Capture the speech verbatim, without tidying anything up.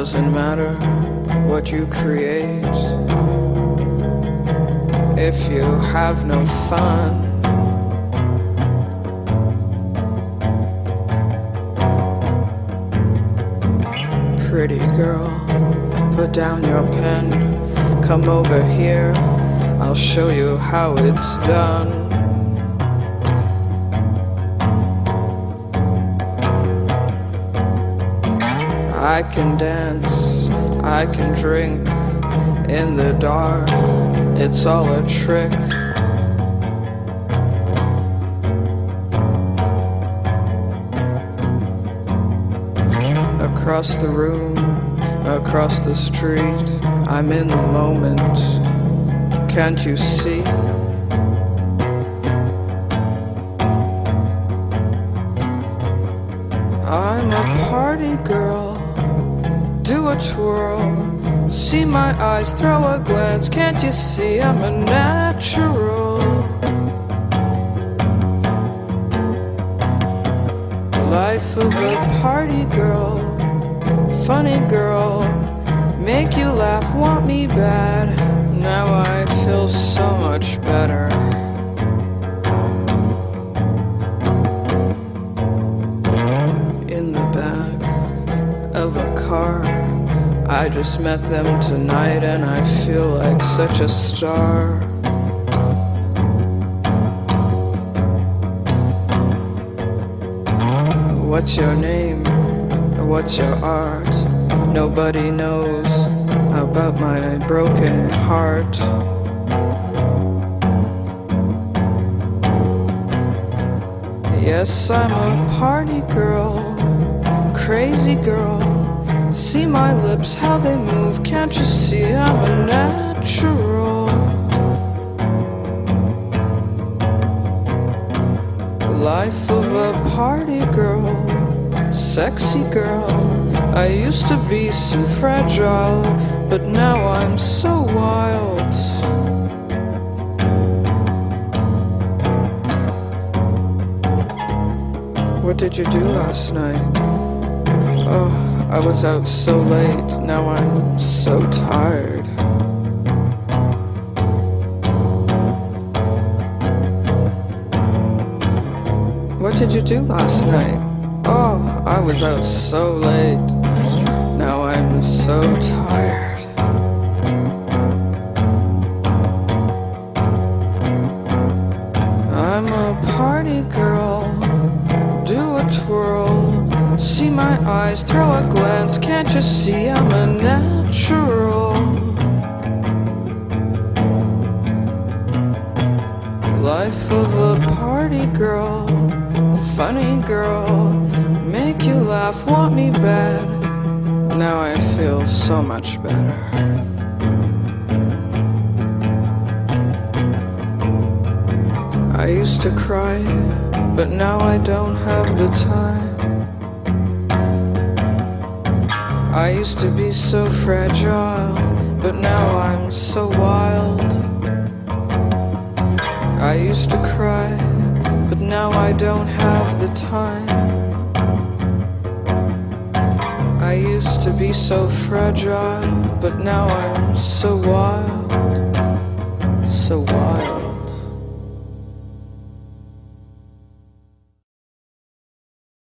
doesn't matter what you create if you have no fun. Pretty girl, put down your pen, come over here, I'll show you how it's done. I can dance, I can drink in the dark, it's all a trick. Across the room, across the street, I'm in the moment, can't you see? I'm a party girl, do a twirl, see my eyes, throw a glance, can't you see I'm a natural? Life of a party girl, funny girl, make you laugh, want me bad, now I feel so much better. In the back of a car, I just met them tonight and I feel like such a star. What's your name? What's your art? Nobody knows about my broken heart. Yes, I'm a party girl, crazy girl. See my lips, how they move, can't you see I'm a natural? Life of a party girl, sexy girl. I used to be so fragile, but now I'm so wild. What did you do last night? Oh, I was out so late, now I'm so tired. What did you do last night? Oh, I was out so late, now I'm so tired. I'm a party girl, do a twirl, see my eyes, throw a glance, can't you see I'm a natural? Life of a party girl, funny girl, make you laugh, want me bad, now I feel so much better. I used to cry, but now I don't have the time. I used to be so fragile, but now I'm so wild. I used to cry, but now I don't have the time. I used to be so fragile, but now I'm so wild, so wild.